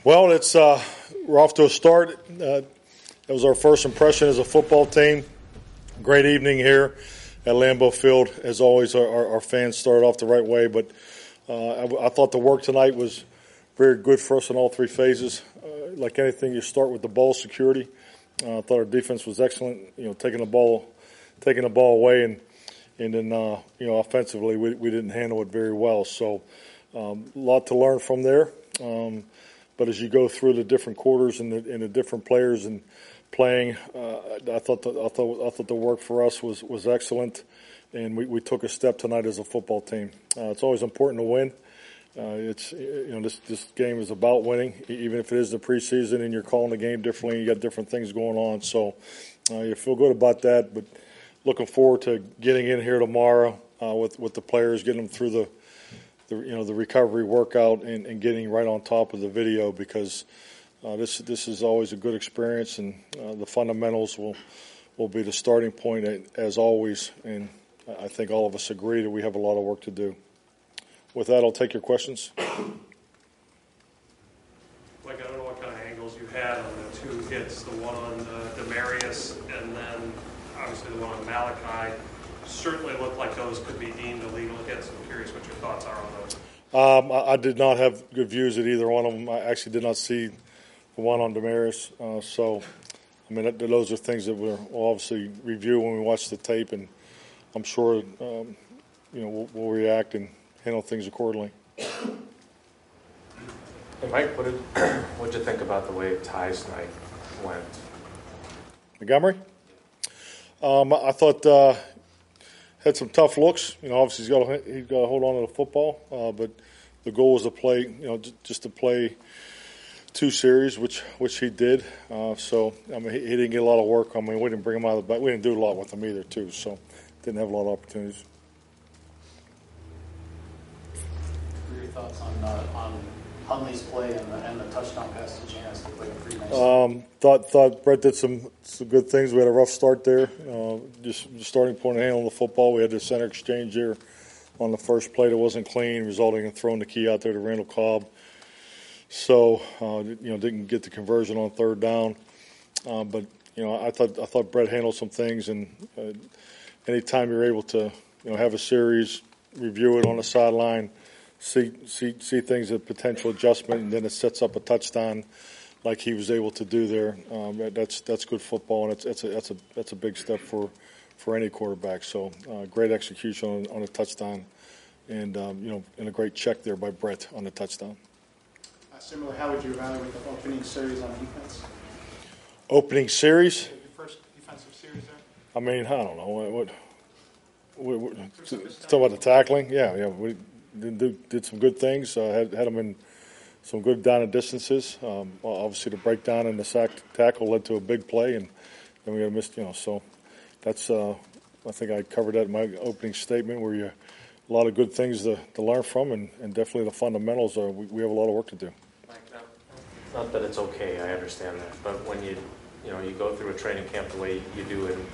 Well, we're off to a start. That was our first impression as a football team. Great evening here at Lambeau Field. As always, our fans started off the right way, but I thought the work tonight was very good for us in all three phases. Like anything, you start with the ball security. I thought our defense was excellent. Taking the ball away, and then offensively we didn't handle it very well. So a lot to learn from there. But as you go through the different quarters and the different players and playing, I thought the work for us was excellent, and we took a step tonight as a football team. It's always important to win. This game is about winning, even if it is the preseason and you're calling the game differently. You got different things going on, so you feel good about that. But looking forward to getting in here tomorrow with the players, getting them through the recovery workout and getting right on top of the video, because this is always a good experience, and the fundamentals will be the starting point as always. And I think all of us agree that we have a lot of work to do. With that, I'll take your questions. Like, I don't know what kind of angles you had on the two hits, the one on Demarius and then obviously the one on Malachi. Certainly looked like those could be deemed illegal hits. I'm curious what your thoughts are on those. I did not have good views at either one of them. I actually did not see the one on Demarius. Those are things that we'll obviously review when we watch the tape, and I'm sure we'll react and handle things accordingly. Hey, Mike, what did you think about the way Ty's night went? Montgomery? I thought had some tough looks. Obviously he's got to hold on to the football, but the goal was to play, just to play two series, which he did. He didn't get a lot of work. We didn't bring him out of the back. We didn't do a lot with him either, too. So didn't have a lot of opportunities. What are your thoughts on Hundley's play and the touchdown pass to Janis? Like a pretty nice. Thought Brett did some good things. We had a rough start there. Just the starting point of handling the football. We had the center exchange there on the first play that wasn't clean, resulting in throwing the key out there to Randall Cobb. So didn't get the conversion on third down. I thought Brett handled some things, and anytime you're able to have a series, review it on the sideline, see things at potential adjustment, and then it sets up a touchdown like he was able to do there. That's good football, and that's a big step for any quarterback. So great execution on a touchdown, and and a great check there by Brett on the touchdown. Similar, how would you evaluate the opening series on defense? Opening series? Your first defensive series there? I don't know. What talking about the tackling? Yeah. We did some good things. Had them in some good down and distances. Obviously, the breakdown and the sack tackle led to a big play, and then we got missed. So that's. I think I covered that in my opening statement, where a lot of good things to learn from, and definitely the fundamentals are. We have a lot of work to do. Not that it's okay, I understand that, but when you go through a training camp the way you do in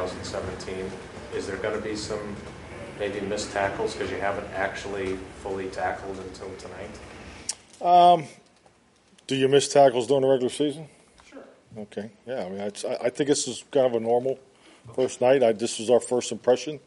2017, is there going to be some maybe missed tackles because you haven't actually fully tackled until tonight? Do you miss tackles during the regular season? Sure. Okay. Yeah. I think this is kind of a normal first night. This was our first impression.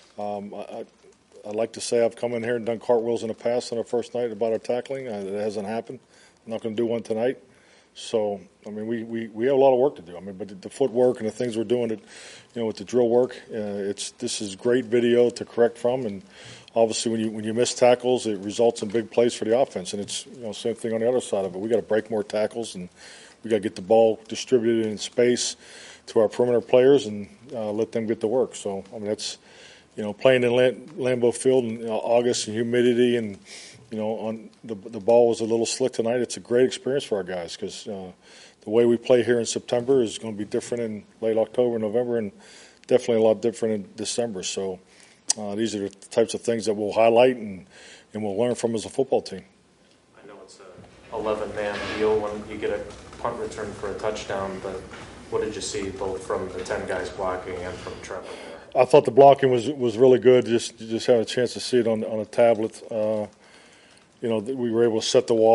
I'd like to say I've come in here and done cartwheels in the past on our first night about our tackling. It hasn't happened. I'm not going to do one tonight. So, we have a lot of work to do. But the footwork and the things we're doing, with the drill work, this is great video to correct from. And obviously, when you miss tackles, it results in big plays for the offense. And it's same thing on the other side of it. We got to break more tackles, and we got to get the ball distributed in space to our perimeter players and let them get to work. So, that's playing in Lambeau Field in August and humidity, and on the ball was a little slick tonight. It's a great experience for our guys, because the way we play here in September is going to be different in late October, November, and definitely a lot different in December. So these are the types of things that we'll highlight and we'll learn from as a football team. I know it's a 11-man deal when you get a punt return for a touchdown, but what did you see both from the 10 guys blocking and from Trevor there? I thought the blocking was really good. Just had a chance to see it on a tablet. We were able to set the wall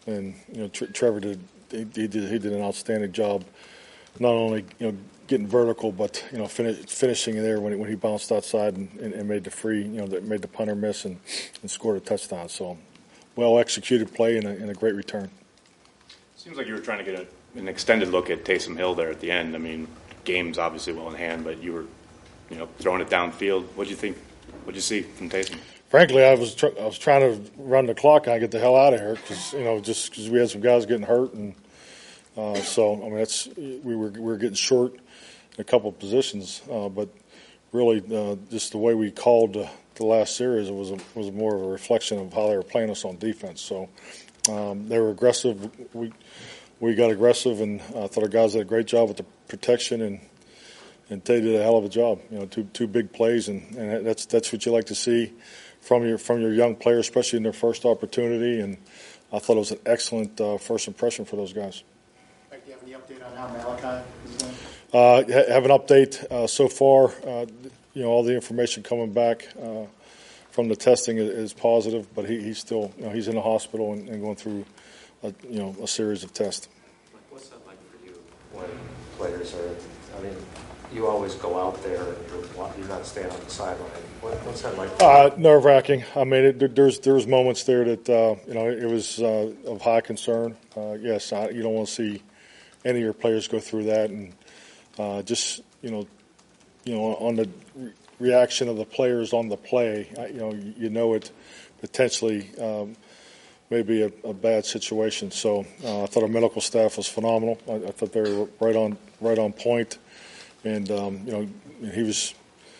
And Trevor did an outstanding job, not only getting vertical, but finishing there when he bounced outside and made the free, that made the punter miss and scored a touchdown. So, well executed play and a great return. Seems like you were trying to get an extended look at Taysom Hill there at the end. I mean, game's obviously well in hand, but you were, throwing it downfield. What'd you think? What'd you see from Taysom? Frankly, I was trying to run the clock and get the hell out of here because just because we had some guys getting hurt and so I mean we were getting short in a couple of positions, but really just the way we called the last series was more of a reflection of how they were playing us on defense. So they were aggressive. We got aggressive, and I thought our guys did a great job with the protection and they did a hell of a job. Two big plays, and that's what you like to see from your young players, especially in their first opportunity. And I thought it was an excellent first impression for those guys. Mike, do you have any update on how Malachi is doing? Have an update so far. All the information coming back from the testing is positive, but he's still he's in the hospital and going through a series of tests. What's that like for you when players are? I mean, you always go out there and you're not staying on the sideline. What's that like? Nerve-wracking. I mean, there's moments there that it was of high concern. Yes, you don't want to see any of your players go through that, and just on the reaction of the players on the play, it potentially may be a bad situation. So I thought our medical staff was phenomenal. I thought they were right on point. And he was,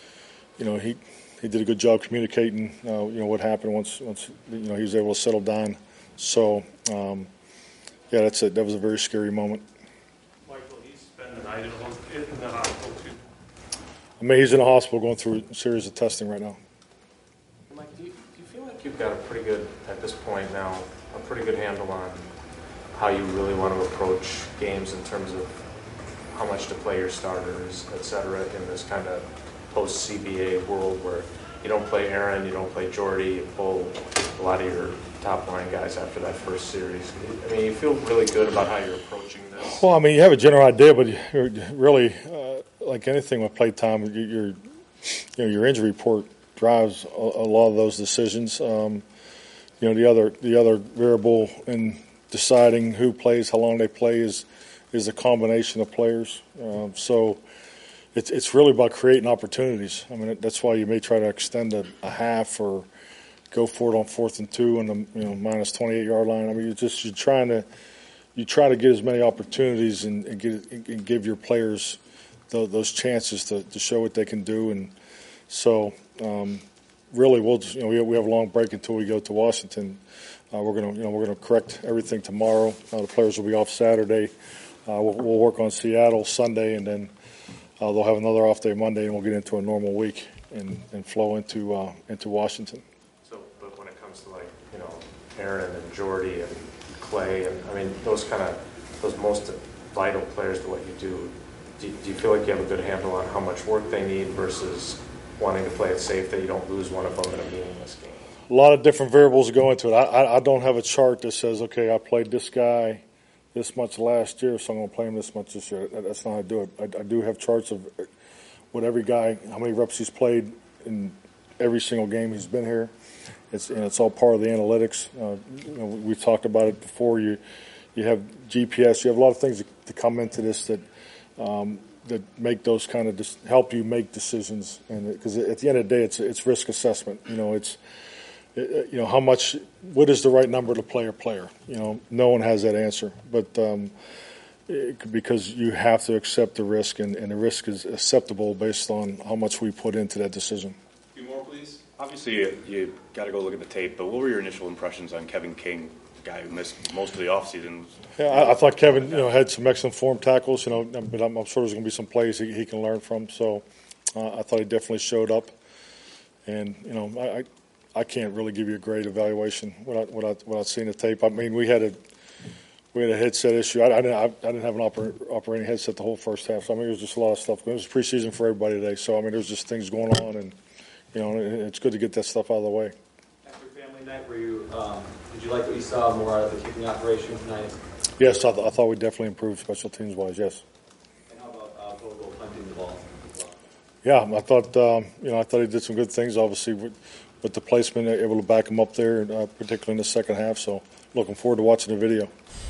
he did a good job communicating, what happened once he was able to settle down. So, that's it. That was a very scary moment. Michael, he spent the night in the hospital too. I mean, he's in the hospital going through a series of testing right now. Mike, do you feel like you've got at this point now, a pretty good handle on how you really want to approach games in terms of how much to play your starters, et cetera, in this kind of post-CBA world where you don't play Aaron, you don't play Jordy, you pull a lot of your top-line guys after that first series. I mean, you feel really good about how you're approaching this? Well, I mean, you have a general idea, but you're really, like anything with play time, your injury report drives a lot of those decisions. The other variable in deciding who plays, how long they play is a combination of players. So it's really about creating opportunities. I mean, that's why you may try to extend a half or go for it on 4th and 2 on the minus 28-yard line. I mean, you try to get as many opportunities and give your players those chances to show what they can do. And so really we have a long break until we go to Washington. We're gonna correct everything tomorrow. The players will be off Saturday. We'll work on Seattle Sunday, and then they'll have another off day Monday, and we'll get into a normal week and flow into Washington. So, but when it comes to Aaron and Jordy and Clay, and I mean those most vital players to what you do, do you feel like you have a good handle on how much work they need versus wanting to play it safe that you don't lose one of them in a meaningless game? A lot of different variables go into it. I don't have a chart that says, okay, I played this guy this much last year, so I'm going to play him this much this year. That's not how I do it. I do have charts of what every guy, how many reps he's played in every single game he's been here. It's all part of the analytics. We've talked about it before. You have GPS. You have a lot of things to come into this that make those kind of help you make decisions. And because at the end of the day, it's risk assessment. How much, what is the right number to play a player? No one has that answer, but because you have to accept the risk, and the risk is acceptable based on how much we put into that decision. A few more, please. Obviously, you got to go look at the tape, but what were your initial impressions on Kevin King, the guy who missed most of the offseason? Yeah, I thought Kevin, had some excellent form tackles, but I'm sure there's going to be some plays he can learn from. So I thought he definitely showed up, and I can't really give you a great evaluation without seeing the tape. I mean, we had a headset issue. I didn't have an operating headset the whole first half. So I mean, it was just a lot of stuff. It was preseason for everybody today. So I mean, there's just things going on, and it's good to get that stuff out of the way. After family night, did you you like what you saw more out of the kicking operation tonight? Yes, I thought we definitely improved special teams wise. Yes. And how about Vogel punting the ball as well? Yeah, I thought I thought he did some good things. Obviously, with the placement, able to back him up there, particularly in the second half. So, looking forward to watching the video.